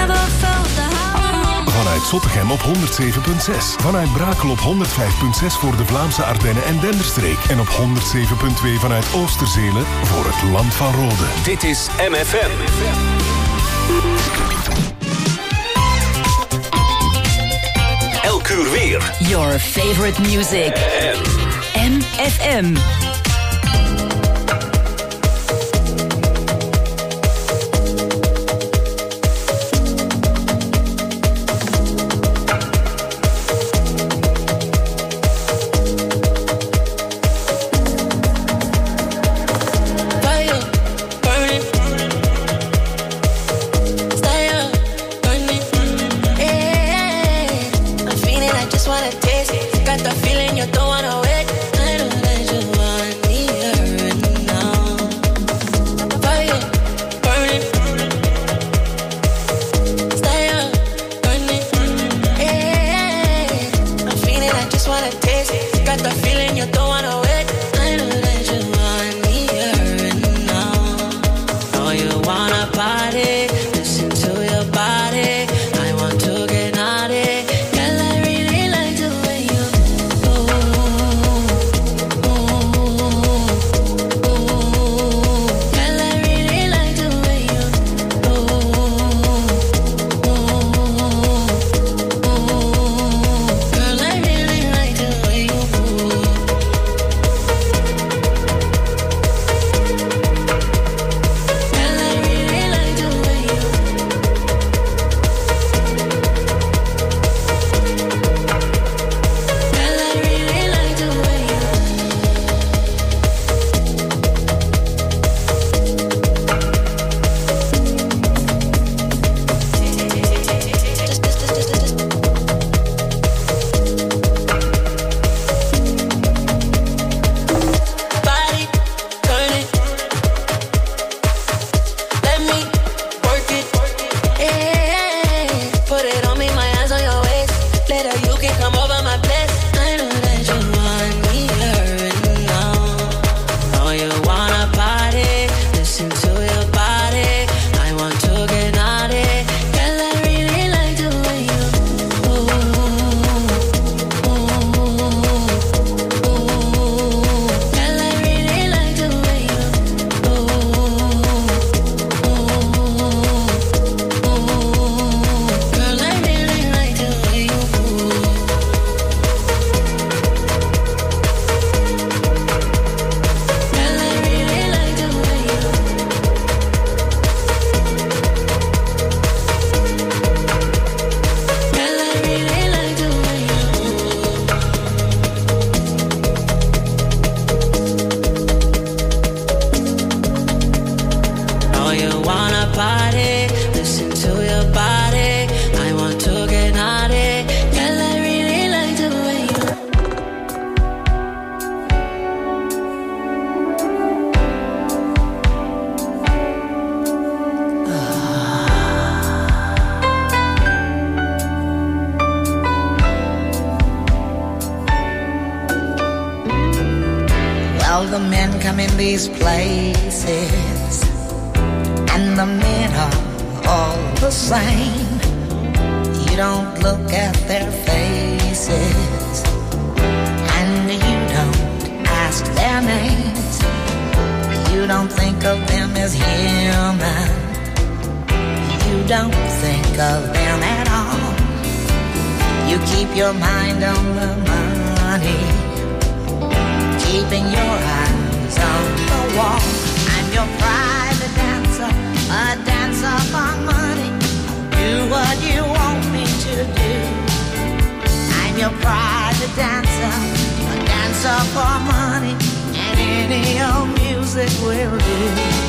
Vanuit Zottegem op 107.6. Vanuit Brakel op 105.6 voor de Vlaamse Ardennen en Denderstreek. En op 107.2 vanuit Oosterzele voor het Land van Rode. Dit is MFM. Elk uur weer. Your favorite music. MFM. These places, and the men are all the same. You don't look at their faces, and you don't ask their names. You don't think of them as human. You don't think of them at all. You keep your mind on the money, keeping your eyes on the wall. I'm your private dancer, a dancer for money. Do what you want me to do. I'm your private dancer, a dancer for money, and any old music will do.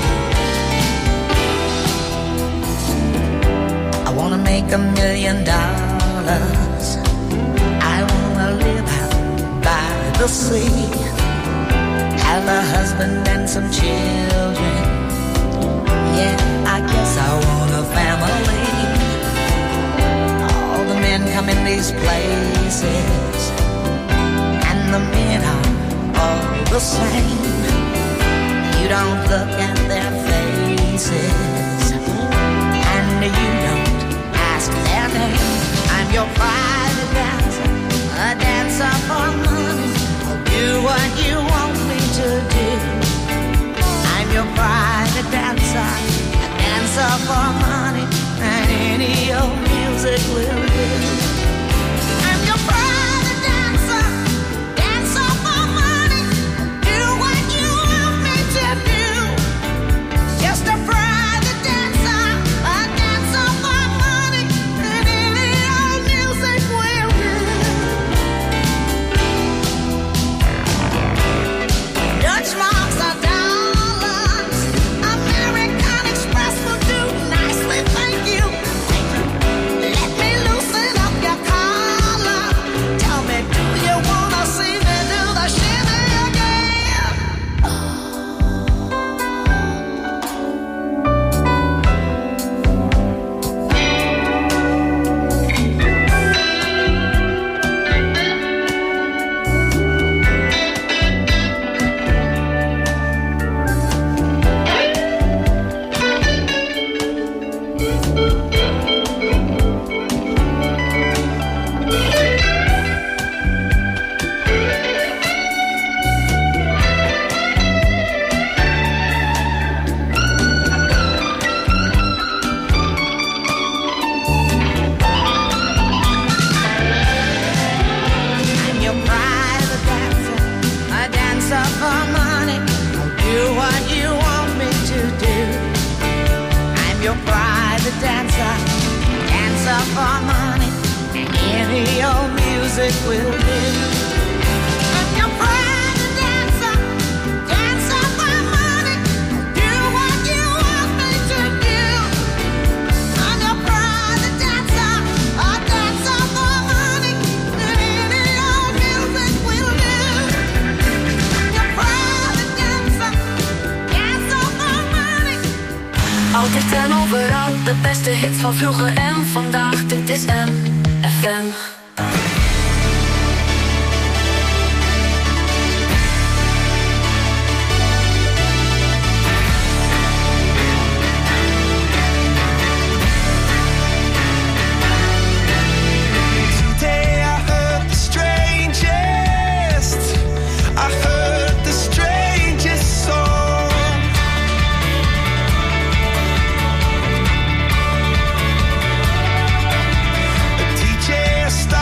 I wanna make $1 million. I wanna live out by the sea, have a husband and some children. Yeah, I guess I want a family. All the men come in these places, and the men are all the same. You don't look at their faces, and you don't your private dancer, a dancer for money. I'll do what you want me to do. I'm your private dancer, a dancer for money, and any old music will do. I'm your private dancer, dancer for money. I'll do what you want me to do. Just a private dancer, a dancer for money, and any old music will do. Dutch marks are dollars, American Express will do nicely, thank you. Let me loosen up your collar. Tell me, do you wanna see me do the shimmy again? I'm your private dancer, a dancer for money. I'll do what you want me to do. I'm your private dancer, dancer for money, and any old music will do. I'm your private dancer, dancer for money. I'll do what you want me to do. I'm your private dancer, a dancer for money, and any old music will do. I'm your private dancer, dancer for money. Altijd en overal, de beste hits van vroeger en vandaag. Dit is MFM. Today I heard the strangest. I heard the strangest song. A DJ started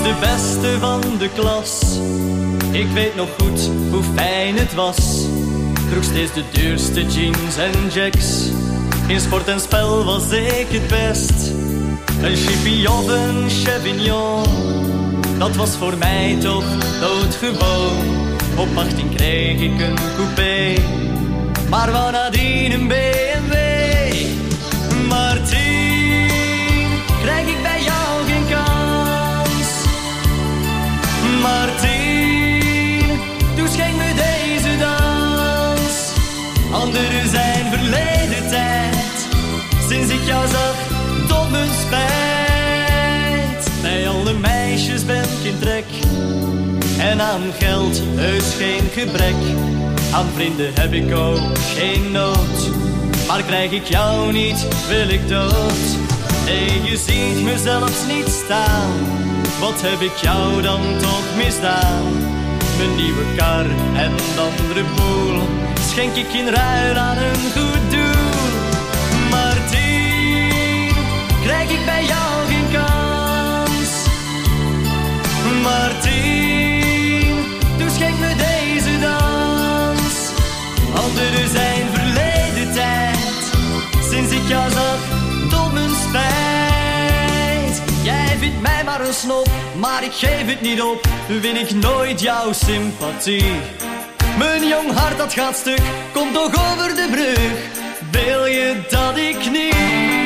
de beste van de klas. Ik weet nog goed hoe fijn het was. Droeg steeds de duurste jeans en jacks. In sport en spel was ik het best. Een chippy of een Chevignon, dat was voor mij toch doodgewoon. Op 18 kreeg ik een coupé, maar wou nadien een BMW. Maar 10 krijg ik bij jou geen kans. Maar 10, toen schenk me deze dans. Anderen zijn verleden tijd, sinds ik jou zag tot mijn spijt. Bij alle meisjes ben ik in trek, en aan geld heus geen gebrek. Aan vrienden heb ik ook geen nood, maar krijg ik jou niet, wil ik dood. Nee, je ziet me zelfs niet staan. Wat heb ik jou dan toch misdaan? Mijn nieuwe kar en andere boel schenk ik in ruil aan een goed doel. Maar 10 krijg ik bij jou geen kans. Maar 10, doe schenk me deze dans. Anderen zijn verleden tijd, sinds ik jou zag tot mijn spijt. Jij vindt mij maar een snop, maar ik geef het niet op. Win ik nooit jouw sympathie. Mijn jong hart dat gaat stuk, komt toch over de brug. Wil je dat ik niet?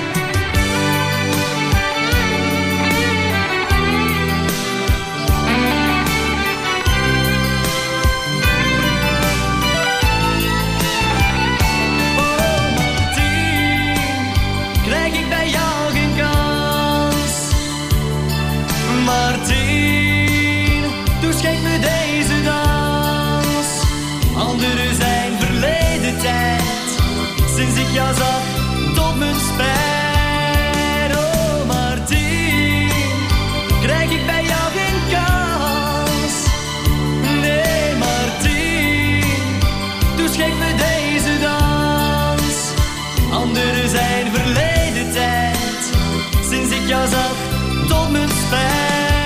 Maar 10, toen schenk me deze dans. Anderen zijn verleden tijd, sinds ik jou zag tot mijn spijt. Oh, maar 10, krijg ik bij jou geen kans. Nee, maar 10, toen schenk me deze dans. Anderen zijn verleden tijd, sinds ik jou zag tot mijn spijt.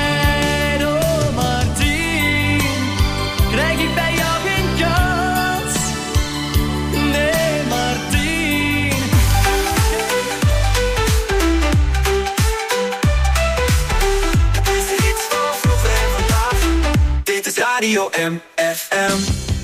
Radio MFM.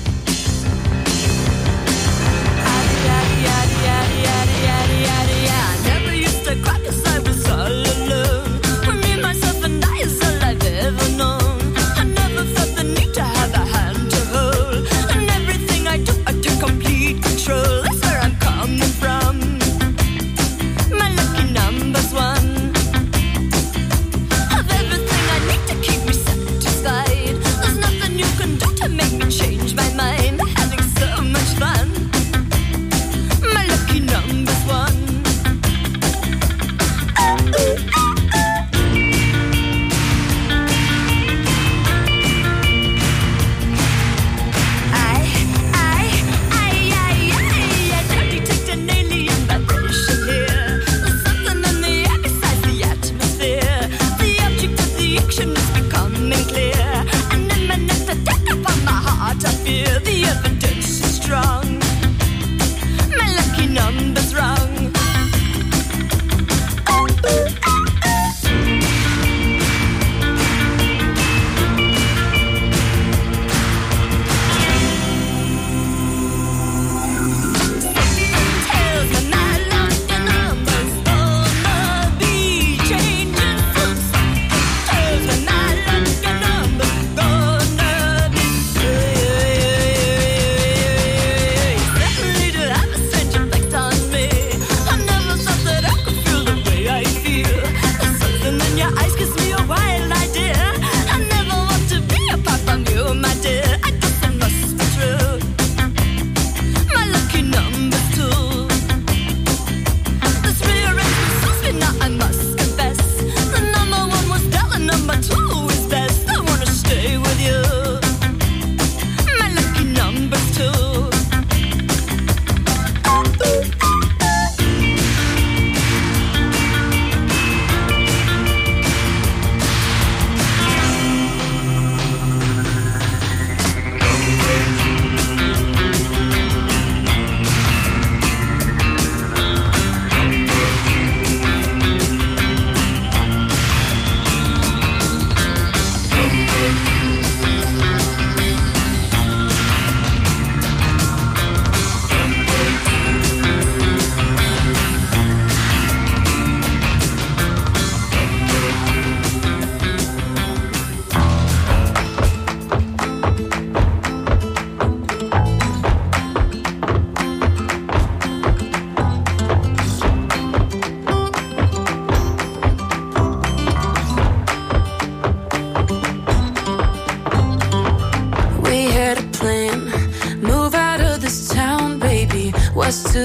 Never used to cry 'cause I was all alone. For me, myself and I is all I've ever known. I never felt the need to have a hand to hold. And everything I do, I take complete control. That's where I'm coming from. My lucky number's 1. Of everything I need to keep me satisfied. There's nothing you can do to make me change my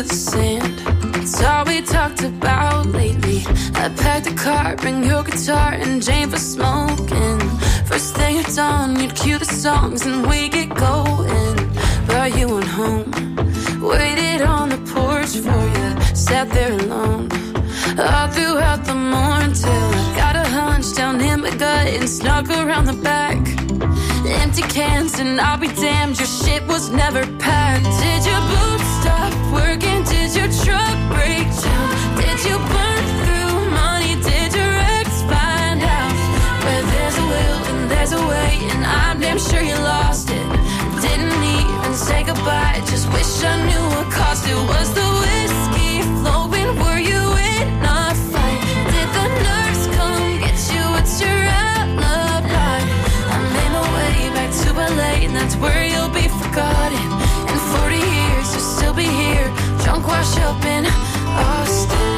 to the sand. It's all we talked about lately. I packed a car, bring your guitar and Jane for smoking. First thing at dawn, you'd cue the songs and we get going. But you went home, waited on the porch for you, sat there alone all throughout the morning till I got a hunch down in my gut and snuck around the back. Empty cans and I'll be damned, your shit was never packed. Did your boots stop working? Did your truck break down? Did you burn through money? Did your ex find out? Where there's a will and there's a way, and I'm damn sure you lost it. Didn't even say goodbye, just wish I knew what cost it. Was the whiskey flowing? Were you in a fight? Did the nurse come get you? What's your alibi? I made my way back to LA, and that's where you'll be forgotten. In 40 years you'll still be here, drunk, wash up in Austin.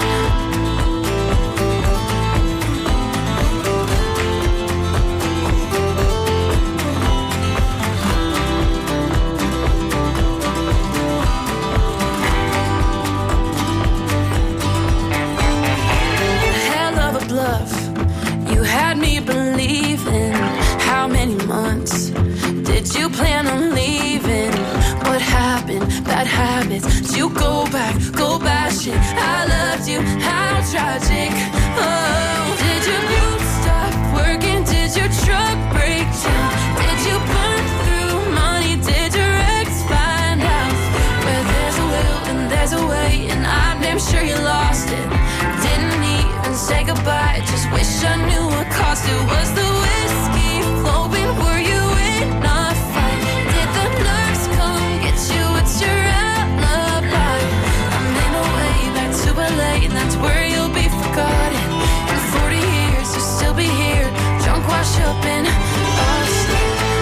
You had me believing. How many months did you plan on leaving? What happened? Bad habits. Did you go bashing? I loved you, how tragic. Oh, did your boots stop working? Did your truck break down? Did you burn through money? Did your ex find out? Where there's a will and there's a way, and I'm damn sure you lost it. Didn't even say goodbye, just wish I knew what cost it. Was the whiskey flowing? Were you in a fight? Did the nurse come get you? What's your alibi? I made my way back to LA, and that's where you'll be forgotten. In 40 years you'll still be here, drunk, wash up in Austin.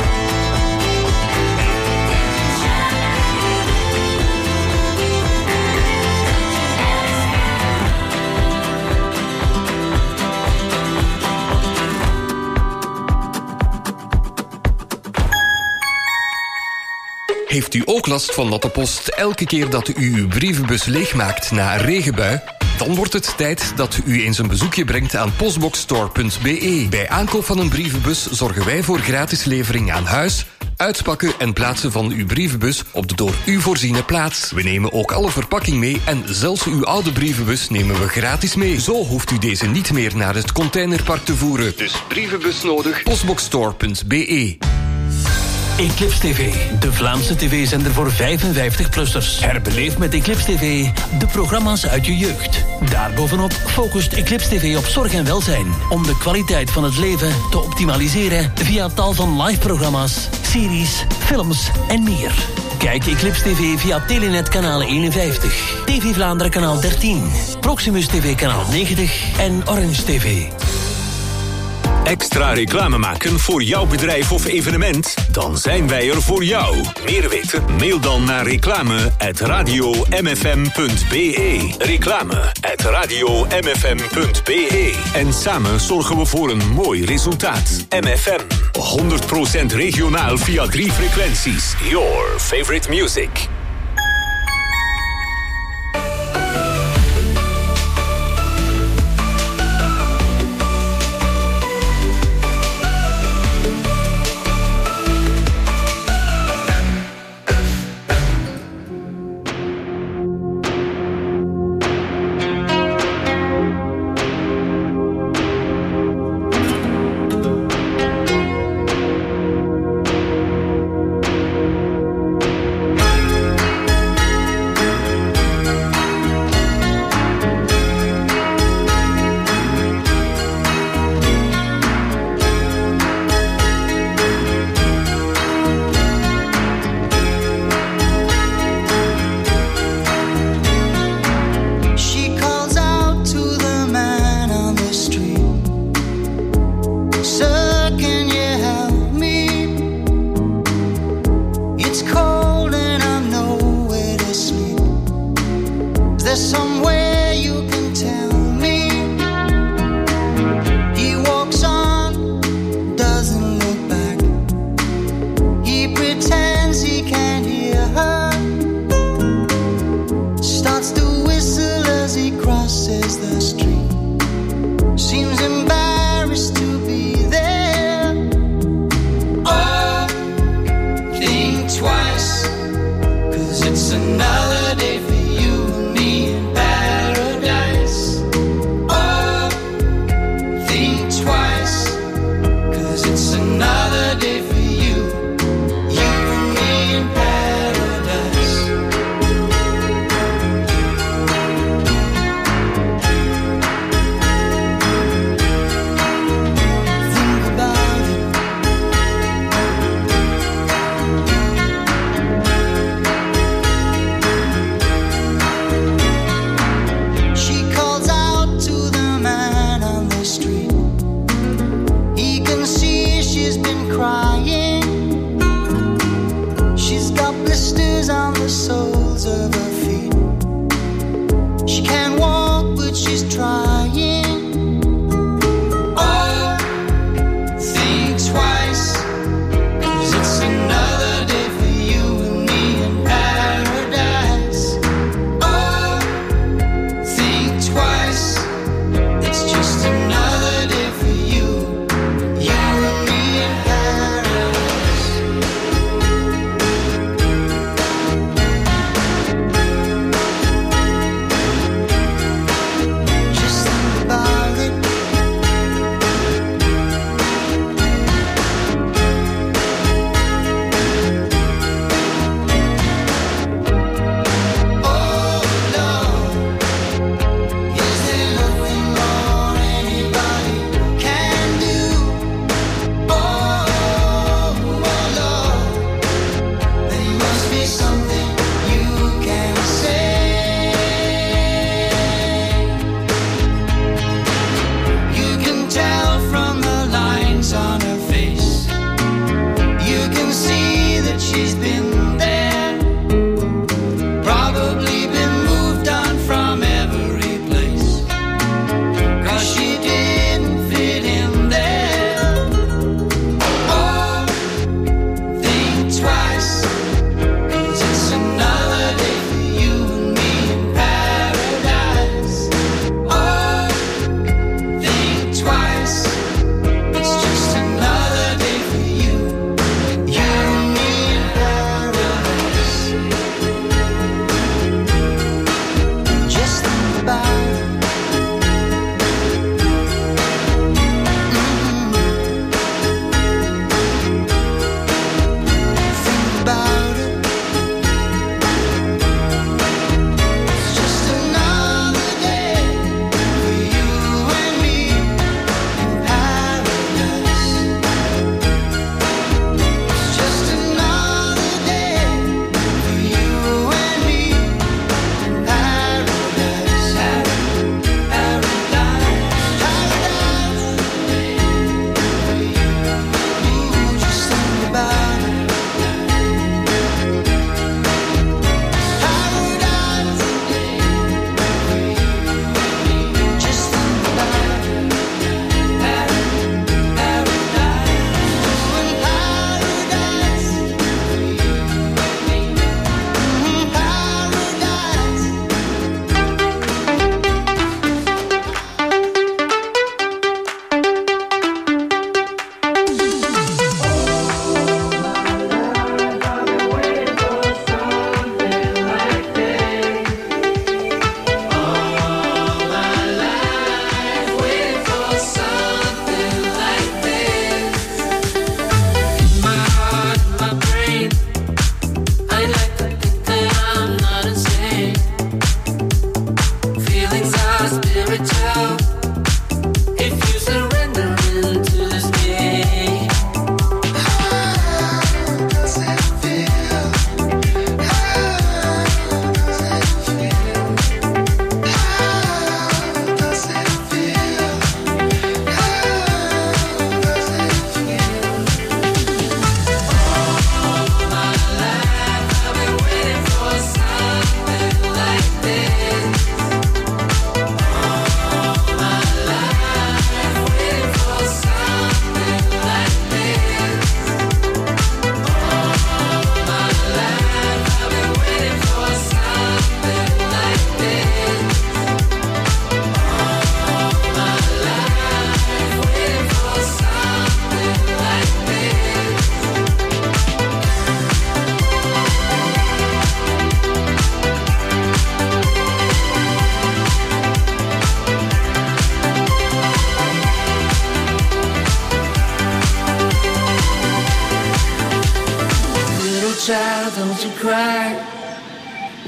Heeft u ook last van natte post elke keer dat u uw brievenbus leegmaakt na een regenbui? Dan wordt het tijd dat u eens een bezoekje brengt aan postboxstore.be. Bij aankoop van een brievenbus zorgen wij voor gratis levering aan huis, uitpakken en plaatsen van uw brievenbus op de door u voorziene plaats. We nemen ook alle verpakking mee en zelfs uw oude brievenbus nemen we gratis mee. Zo hoeft u deze niet meer naar het containerpark te voeren. Dus brievenbus nodig, postboxstore.be. Eclipse TV, de Vlaamse tv-zender voor 55-plussers. Herbeleef met Eclipse TV de programma's uit je jeugd. Daarbovenop focust Eclipse TV op zorg en welzijn, om de kwaliteit van het leven te optimaliseren via tal van live-programma's, series, films en meer. Kijk Eclipse TV via Telenet kanaal 51, TV Vlaanderen kanaal 13, Proximus TV kanaal 90 en Orange TV. Extra reclame maken voor jouw bedrijf of evenement? Dan zijn wij er voor jou. Meer weten? Mail dan naar reclame@radiomfm.be. Reclame@radiomfm.be. En samen zorgen we voor een mooi resultaat. MFM. 100% regionaal via 3 frequenties. Your favorite music.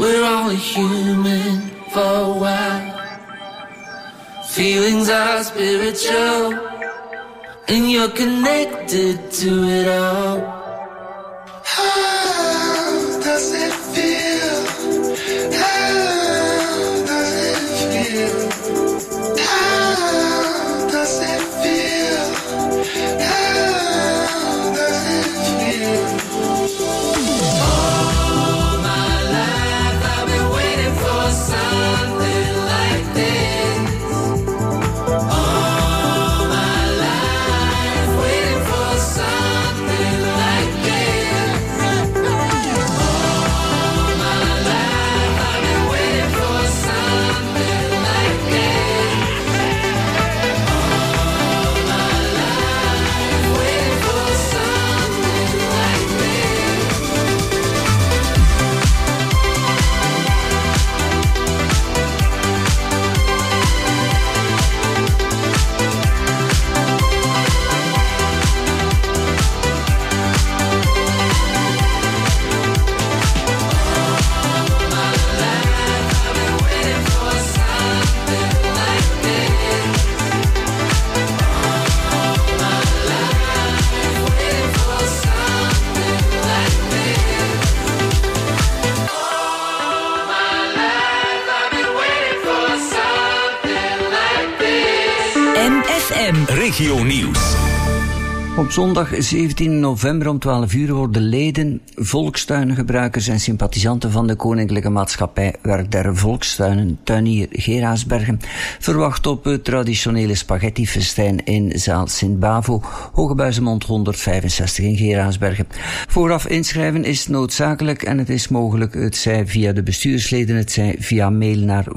We're only human for a while. Feelings are spiritual, and you're connected to it all. How does it feel? How does it feel? How does it feel? How does it feel? All my life I've been waiting for something like this. All my life waiting for something like this. All my life I've been waiting for something like this. All my life waiting for something like this. MFM. Regio Nieuws. Op zondag 17 november om 12 uur worden leden, volkstuingebruikers en sympathisanten van de Koninklijke Maatschappij Werk der Volkstuinen, tuinier Geraardsbergen, verwacht op het traditionele spaghettifestijn in zaal Sint-Bavo, Hogebuizemond 165 in Geraardsbergen. Vooraf inschrijven is noodzakelijk en het is mogelijk, het zij via de bestuursleden, het zij via mail naar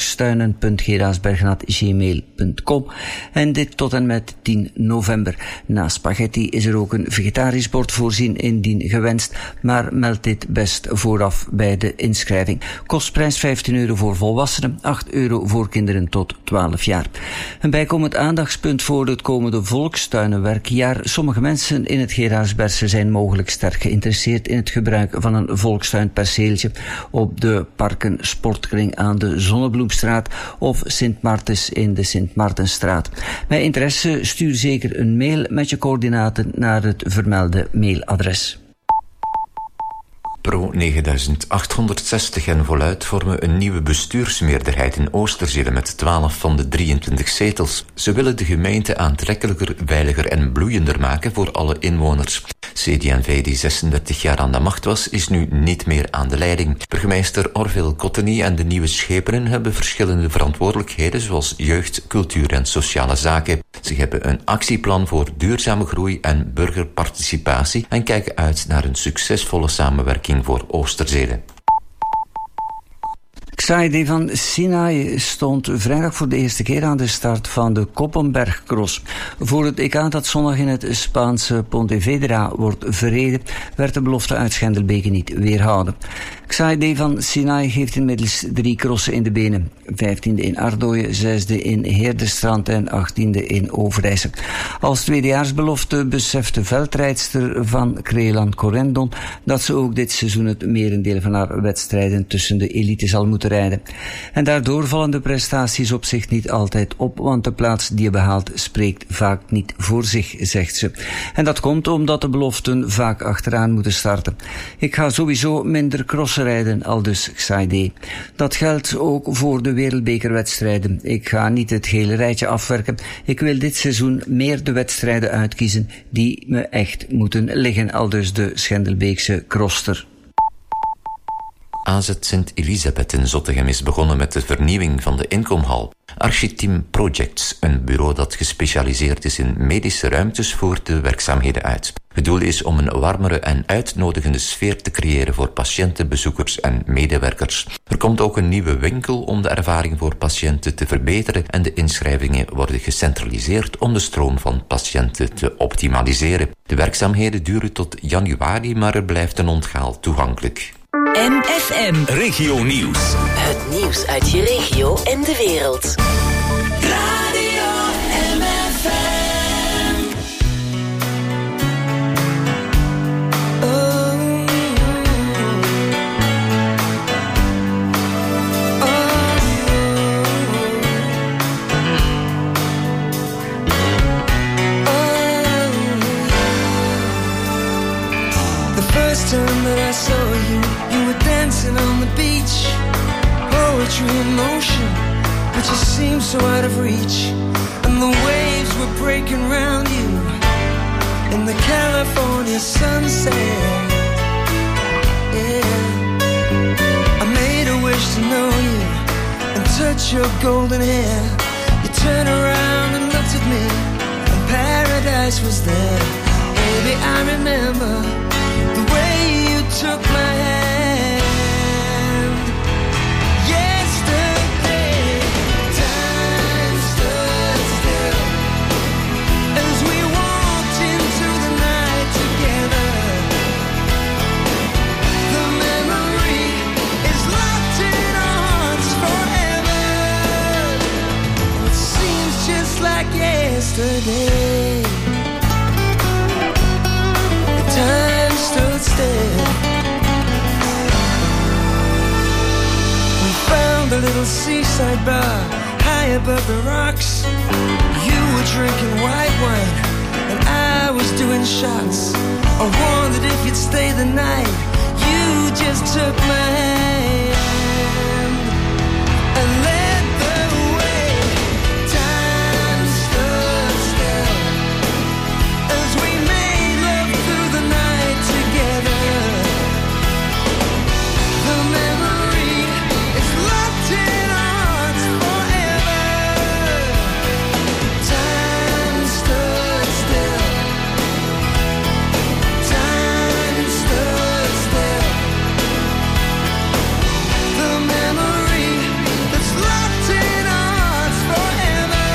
volkstuinen.geraardsbergen@gmail.com en dit tot en met 10 november. Na spaghetti is er ook een vegetarisch bord voorzien indien gewenst, maar meld dit best vooraf bij de inschrijving. Kostprijs €15 voor volwassenen, €8 voor kinderen tot 12 jaar. Een bijkomend aandachtspunt voor het komende volkstuinenwerkjaar. Sommige mensen in het Geraardsbergse zijn mogelijk sterk geïnteresseerd in het gebruik van een volkstuinperceeltje op de Parken Sportkring aan de Zonnebloemstraat of Sint Maartens in de Sint Maartensstraat. Bij interesse stuur zeker een mail met je coördinaten naar het vermelde mailadres. Pro 9860 en voluit vormen een nieuwe bestuursmeerderheid in Oosterzele met 12 van de 23 zetels. Ze willen de gemeente aantrekkelijker, veiliger en bloeiender maken voor alle inwoners. CD&V, die 36 jaar aan de macht was, is nu niet meer aan de leiding. Burgemeester Orville Cotteny en de nieuwe schepenen hebben verschillende verantwoordelijkheden zoals jeugd, cultuur en sociale zaken. Ze hebben een actieplan voor duurzame groei en burgerparticipatie en kijken uit naar een succesvolle samenwerking voor Oosterzele. Xaide van Sinaai stond vrijdag voor de eerste keer aan de start van de Koppenbergcross. Voor het EK dat zondag in het Spaanse Pontevedra wordt verreden, werd de belofte uit Schendelbeke niet weerhouden. Xaide van Sinaai heeft inmiddels 3 crossen in de benen. 15e in Ardooien, 6e in Heerdestrand en 18e in Overijse. Als tweedejaarsbelofte beseft de veldrijdster van Creeland Corendon dat ze ook dit seizoen het merendeel van haar wedstrijden tussen de elite zal moeten rijden. En daardoor vallen de prestaties op zich niet altijd op, want de plaats die je behaalt spreekt vaak niet voor zich, zegt ze. En dat komt omdat de beloften vaak achteraan moeten starten. Ik ga sowieso minder crossen rijden, aldus Xaide. Dat geldt ook voor de wereldbekerwedstrijden. Ik ga niet het hele rijtje afwerken. Ik wil dit seizoen meer de wedstrijden uitkiezen die me echt moeten liggen, aldus de Schendelbeekse crosster. AZ Sint-Elisabeth in Zottegem is begonnen met de vernieuwing van de inkomhal. Architeam Projects, een bureau dat gespecialiseerd is in medische ruimtes, voert de werkzaamheden uit. Het doel is om een warmere en uitnodigende sfeer te creëren voor patiënten, bezoekers en medewerkers. Er komt ook een nieuwe winkel om de ervaring voor patiënten te verbeteren en de inschrijvingen worden gecentraliseerd om de stroom van patiënten te optimaliseren. De werkzaamheden duren tot januari, maar er blijft een onthaal toegankelijk. MFM. Regio Nieuws. Het nieuws uit je regio en de wereld. Radio MFM. seemed so out of reach, and the waves were breaking round you in the California sunset. Yeah, I made a wish to know you and touch your golden hair. You turned around and looked at me, and paradise was there. Baby, I remember the way you took my hand. Yesterday, time stood still as we walked into the night together. The memory is locked in our hearts forever. It seems just like yesterday. Time stood still. We found a little seaside bar high above the rocks. You were drinking white wine and I was doing shots. I wondered if you'd stay the night. You just took my hand and led the way. Time stood still as we made love through the night together. The memory is locked in our hearts forever. Time stood still. Time stood still. The memory that's locked in our hearts forever.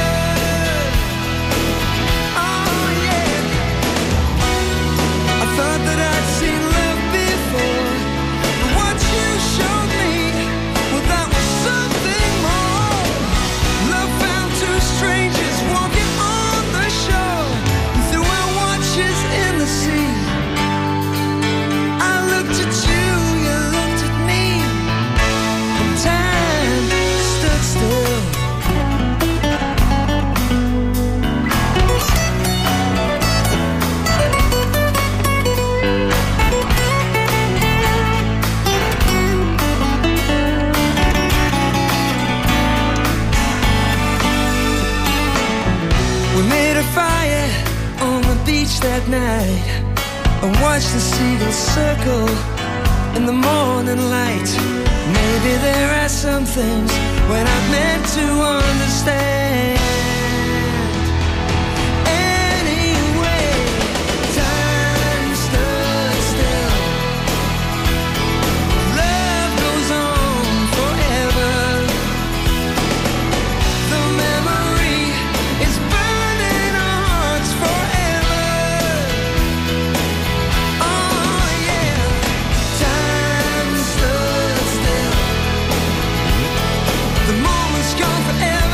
Oh yeah. I thought that I'd seen love before, but what you showed me, well, that was something more. Love found two strangers walking on the shore. We threw our watches in the sea. I looked at you, you looked at me, and time stood still. We made a fire on the beach that night and watched the seagulls circle in the morning light. Maybe there are some things we're not meant to understand. Anyway, time stood still. Love goes on forever. The memory is burning our hearts forever. Oh yeah, time stood still. The moment's gone forever.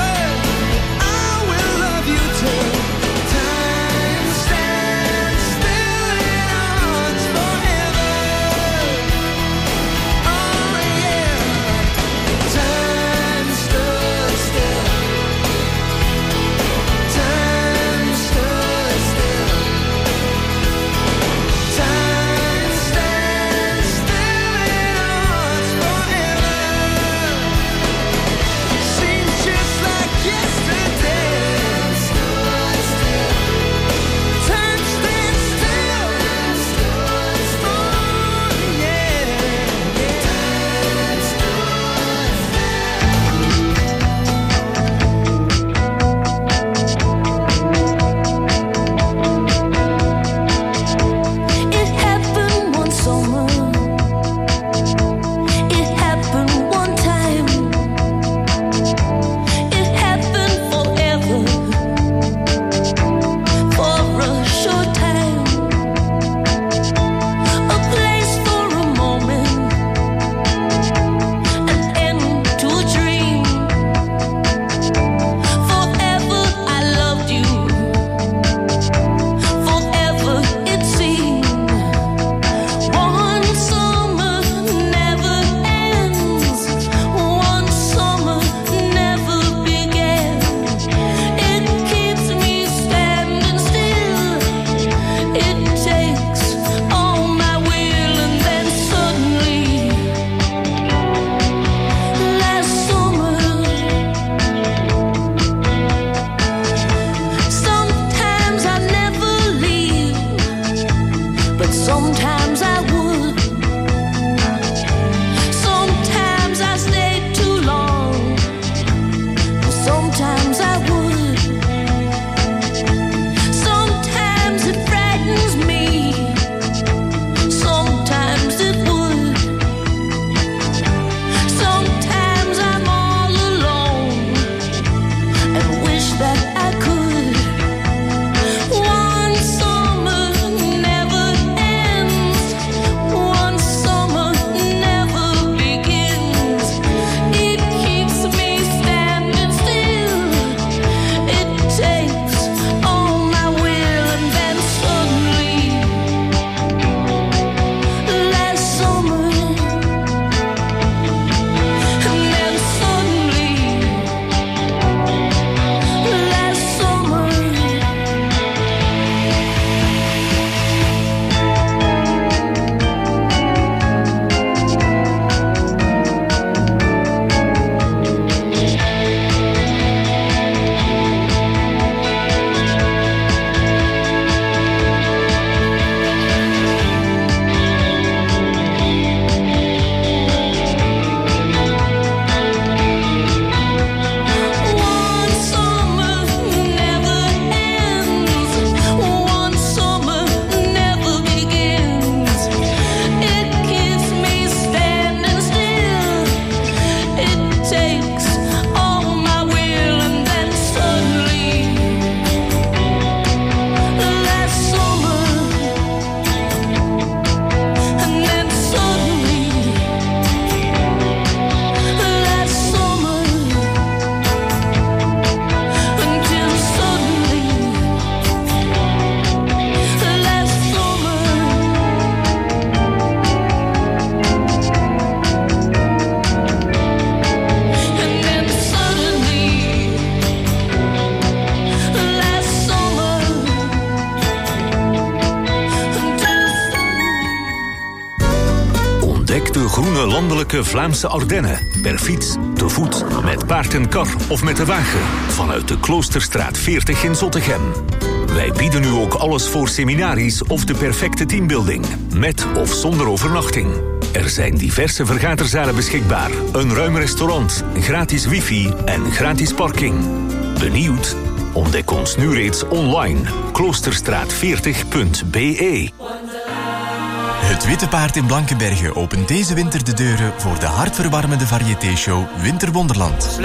groene landelijke Vlaamse Ardennen. Per fiets, te voet, met paard en kar of met de wagen. Vanuit de Kloosterstraat 40 in Zottegem. Wij bieden u ook alles voor seminaries of de perfecte teambuilding. Met of zonder overnachting. Er zijn diverse vergaderzalen beschikbaar. Een ruim restaurant, gratis wifi en gratis parking. Benieuwd? Ontdek ons nu reeds online. Kloosterstraat40.be. Het Witte Paard in Blankenberge opent deze winter de deuren voor de hartverwarmende variété-show Winterwonderland.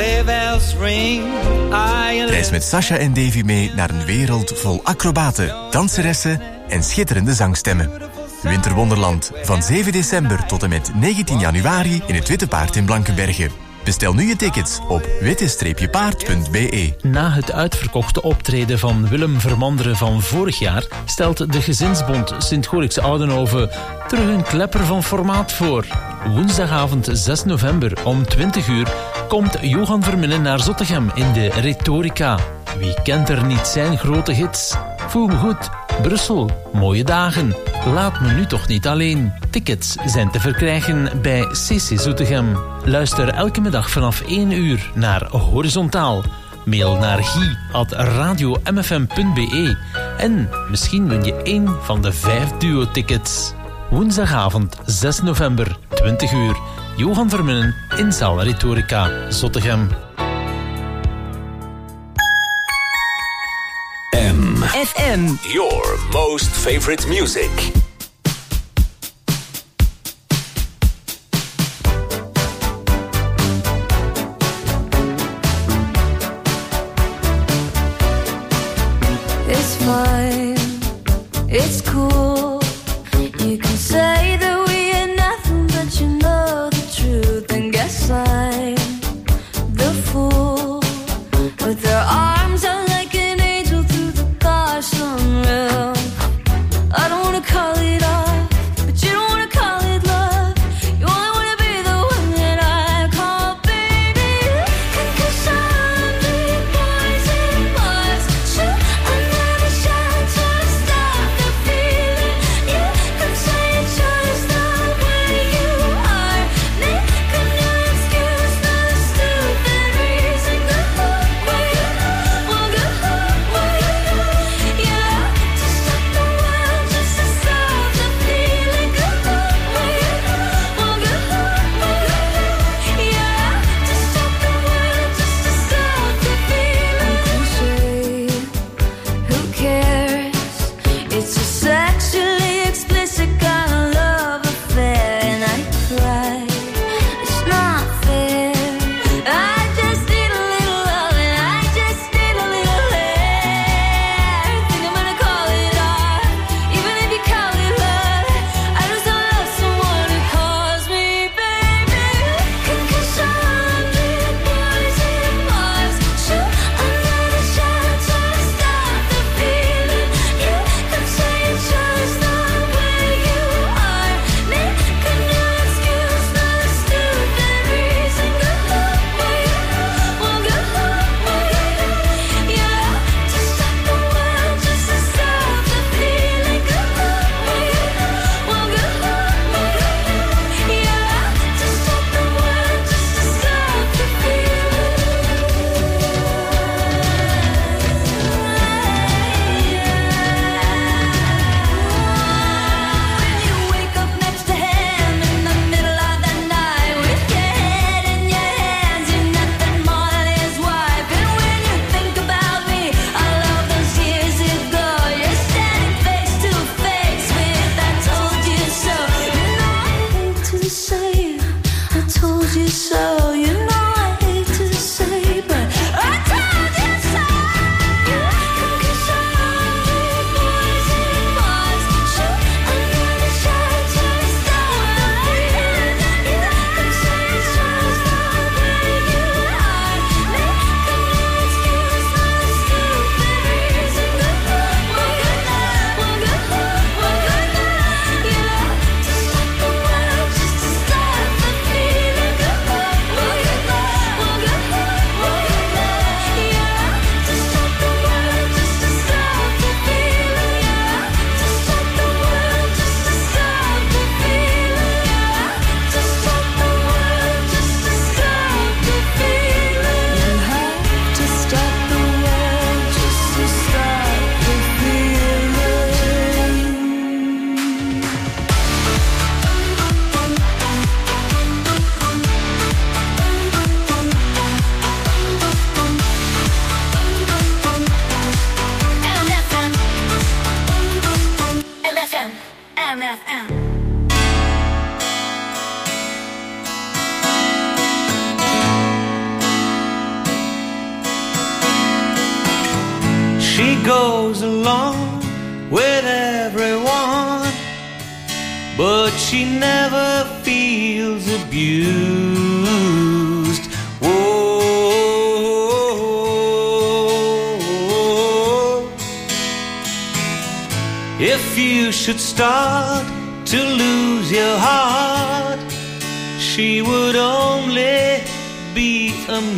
Reis met Sasha en Davy mee naar een wereld vol acrobaten, danseressen en schitterende zangstemmen. Winterwonderland, van 7 december tot en met 19 januari in het Witte Paard in Blankenberge. Bestel nu je tickets op witte-paard.be. Na het uitverkochte optreden van Willem Vermanderen van vorig jaar stelt de Gezinsbond Sint-Gorikse Oudenhoven terug een klepper van formaat voor. Woensdagavond 6 november om 20 uur komt Johan Verminnen naar Zottegem in de Retorica. Wie kent er niet zijn grote hits? Voel me goed, Brussel, mooie dagen. Laat me nu toch niet alleen. Tickets zijn te verkrijgen bij CC Zottegem. Luister elke middag vanaf 1 uur naar Horizontaal. Mail naar guy@radiomfm.be en misschien win je 1 van de 5 duo-tickets. Woensdagavond 6 november, 20 uur. Johan Verminnen in zaal Retorica, Zottegem. FM. Your most favorite music. It's fine, it's cool. You can say that we are nothing, but you know the truth. And guess I'm the fool with their arms out like an angel through the sunroof. I don't wanna call it off, but you don't wanna call it love. You only wanna be the one that I call baby. Concussion, deep poison bars. Shoot another shot She goes along with everyone, but she never feels abused. Whoa. If you should start to lose your heart, she would only be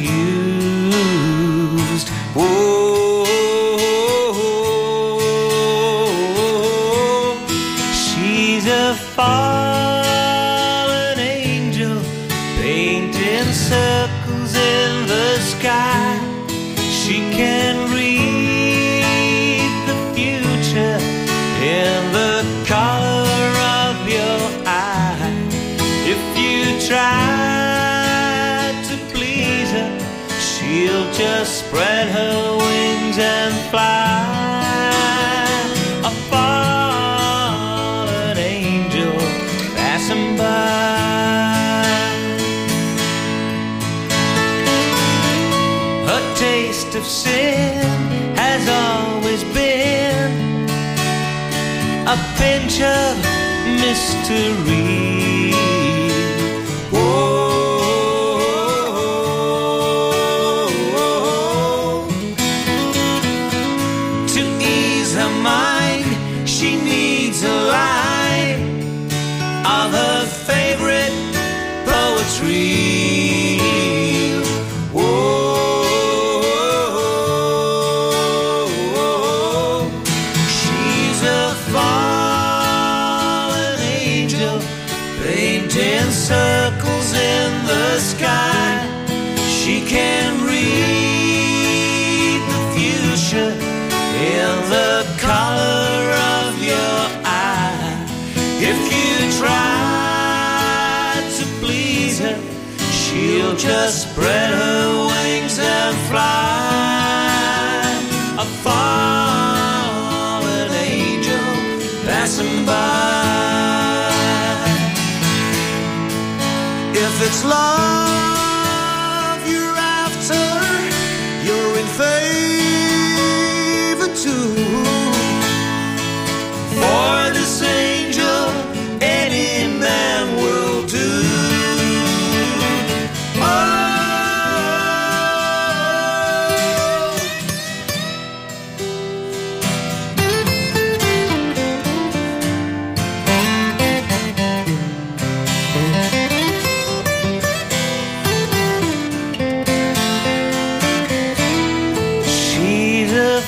amused. Whoa. She's a fallen angel, painting circles in the sky. She can read the future in the color of your eye. If you try to please her, she'll just spread her wings and fly. A fallen angel passing by. Her taste of sin has always been a pinch of mystery. Whoa. To ease her mind, she needs a line of her favorite poetry. Whoa. She's a fallen angel, painting circles in the sky. She can read the future in the color of your eye. If you try to please her, she'll just spread her wings and fly. A fallen angel passing by. If it's love you're after, you're in favor too. For this angel, any man will do. Oh. She's a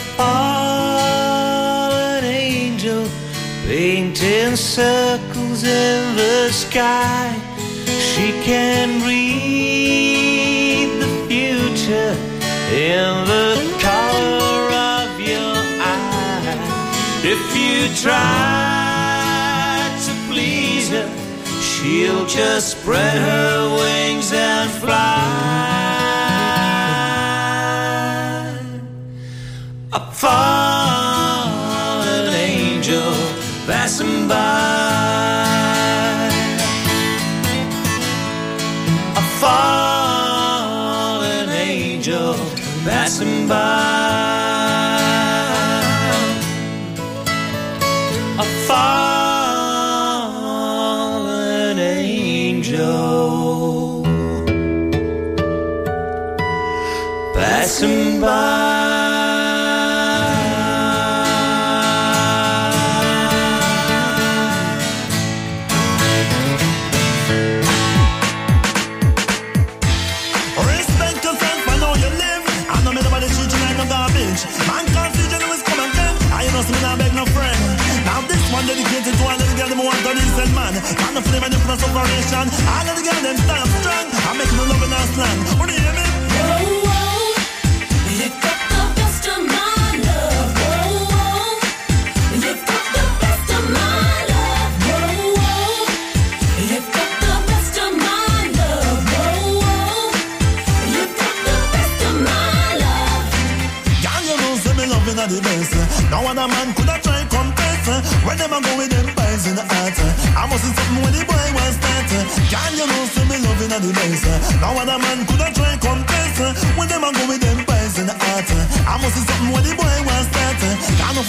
fallen angel, painting circles in the sky. She can read the future in the color of your eye. If you try to please her, she'll just spread her wings and fly. A fallen angel passing by. A fallen angel passing by. A fallen angel passing by. Man can't see Jenny was come again. I know some I beg no friend. Now this one dedicated to all of the girls them want to listen man. Man of flame and different separation. All of the girls them stand strong. I'm making no love in our slang. What do you hear me? Whoa, whoa. You got the best of my love. Whoa, whoa. You got the best of my love. Whoa, whoa. You got the best of my love. Whoa, whoa. You got the best of my love. Girl, you know say me loving at the best. No other man could have tried compare. When them a go with them pies in the heart, I must see something when the boy was start. Can you know say me loving at the best? No other man could have tried compare. When them a go with them pies in the heart, I must see something when the boy was start.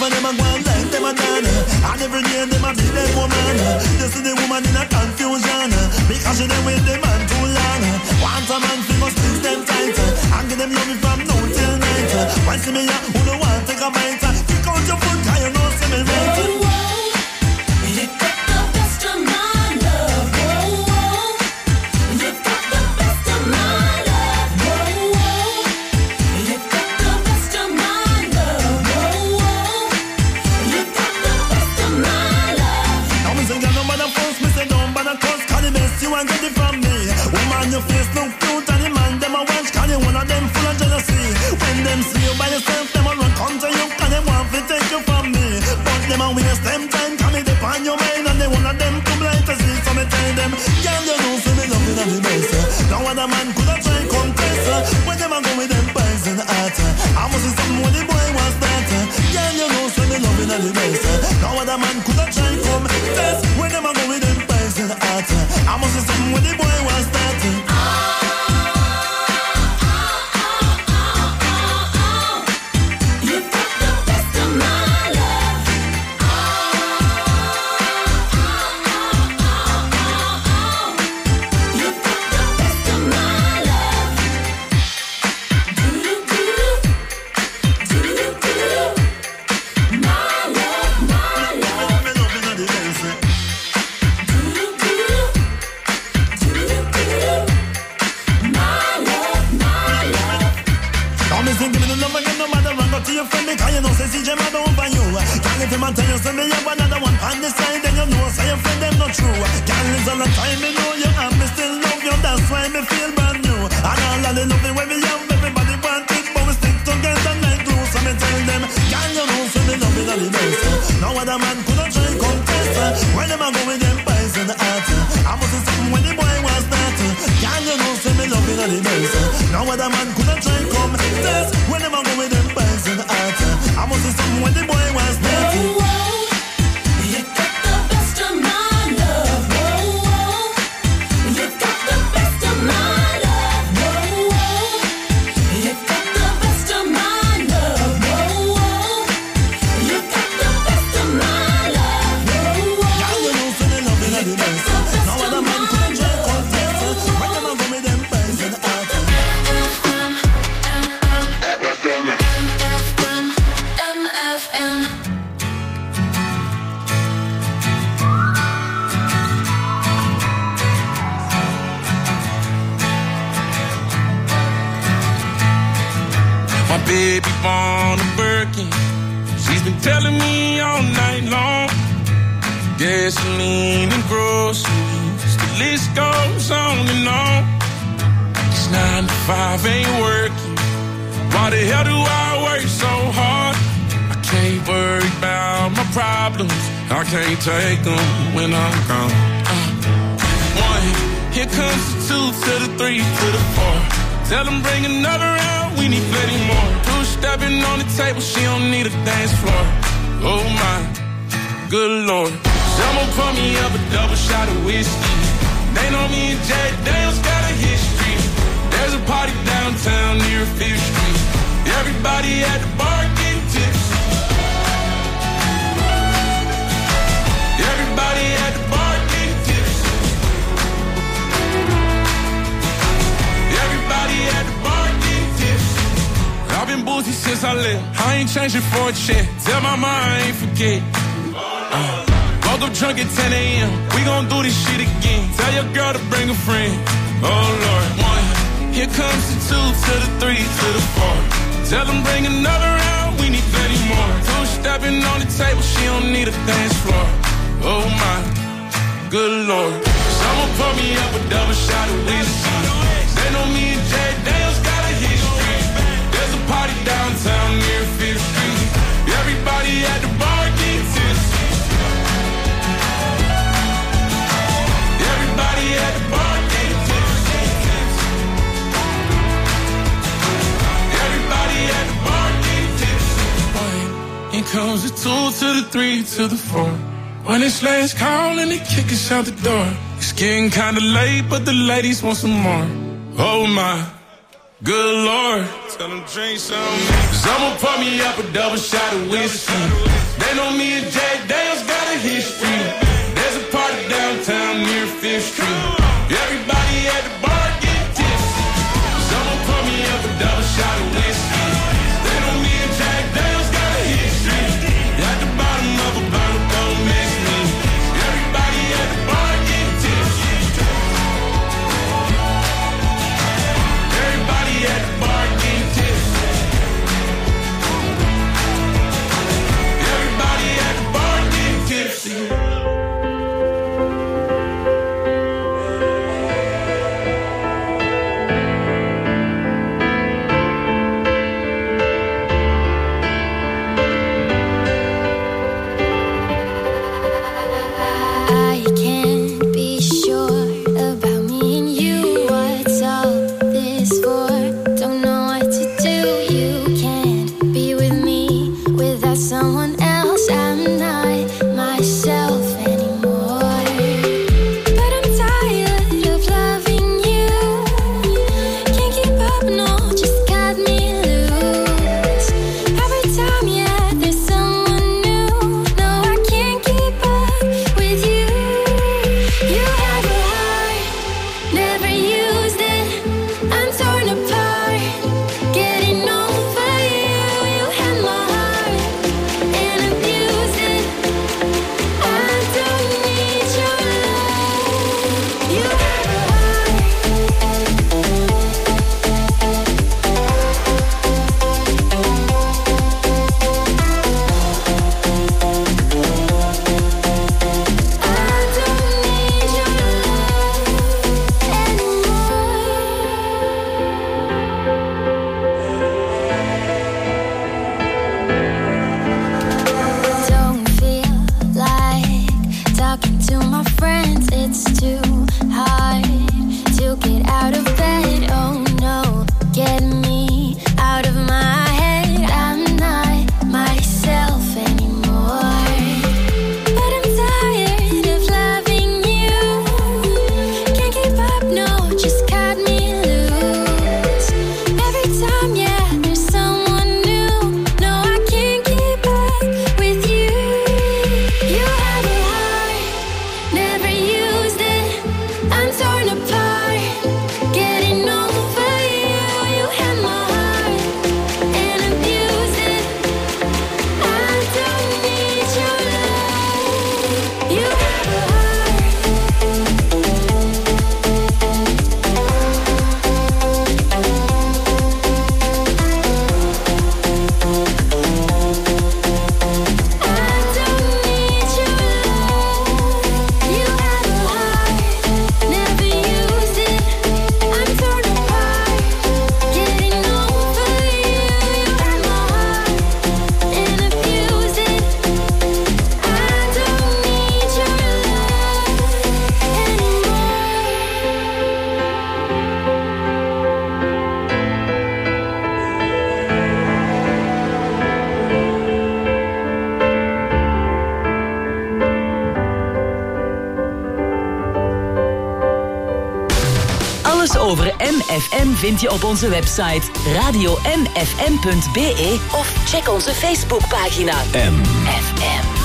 of them a go on like them a done. And every day them a be them woman. You see the woman in a confusion because she them with the man too long. Want a man fi must squeeze them tight and give them love from noon till night. Why see me ya who no want take a bite? Kick out your foot 'cause you know see me right. You got the best of my love. Whoa, whoa. You got the best of my love. Whoa, whoa. You got the best of my love. Whoa, whoa. You got the best of my love. Now me say girl no bother force me say don't bother cause 'cause the best you want get it from me. Woman your face look cute and the man them a watch 'cause you one of them full of jealousy. When them see you by yourself them a run come to you 'cause them want to take you from me. But them a waste them time 'cause me depend on your mind and they one of them too blind to see. So me tell them, girl you know say me love you and the best. No other man could have tried come test. When them a go with them pies in the heart, I must see something when the boy was that. Girl you know say me love you and the best. No other man could have tried come test. When them a go with them pies in the heart, I must see something when the boy was that. Take them when I'm gone. One, here comes the 2 to the 3 to the 4. Tell them bring another round, we need plenty more. 2 stepping on the table, she don't need a dance floor. Oh my, good lord. Someone pour me up a double shot of whiskey. They know me and Jay Daniels got a history. There's a party downtown near 5th Street. Everybody at the bar getting tipsy. Everybody at the bar getting tipsy. Everybody at the bar getting tipsy. I've been boozy since I left. I ain't changing for a check. Tell my mom I ain't forget. Woke up drunk at 10 a.m. We gon' do this shit again. Tell your girl to bring a friend. Oh Lord. 1, here comes the 2 to the 3 to the 4. Tell them bring another round. We need plenty more. 2 stepping on the table. She don't need a dance floor. Oh my, good lord. Someone pour me up a double shot of whiskey. They know me and Jay Daniels got a history. There's a party downtown near 5th Street. Everybody at the bar getting tipsy. Everybody at the bar getting tipsy. Everybody at the bar getting tipsy. Here comes the 2 to the 3 to the 4. When it's last call and they kick us out the door. It's getting kinda late, but the ladies want some more. Oh my, Good Lord, tell them drink some. Cause I'ma pour me up a double shot of whiskey. They know me and Jack Daniels got a history. There's a party downtown near 5th Street. Everybody at the bar get tipsy. Cause I'ma pour me up a double shot of whiskey. They know me and Jack Daniels got a history. At the bottom of a bottle, don't miss me. Everybody at the bar get tipsy. Everybody at the bar get tipsy. Everybody at the bar get tipsy. I can't be sure about me and you. What's all this for? Don't know what to do. You can't be with me without someone else. I'm not myself anymore. But I'm tired of loving you. Can't keep up, no, just cut me loose. Every time, yeah, there's someone new. No, I can't keep up with you. You have a heart, never used it. I'm torn apart, getting over you. You had my heart and abused it. I don't need your love. You have a heart. Don't feel like talking to my friends. It's too hard to get out of bed. Oh no, get me out of my head. I'm not myself anymore. But I'm tired of loving you. Can't keep up, no, just cut me loose. Every time, yeah, there's someone new. No, I can't keep up with you. You have a heart, never used it. I'm torn apart, getting over you. You had my heart and abused it. I don't need your love. You have a heart. Alles over MFM vind je op onze website radiomfm.be of check onze Facebookpagina. M. FM.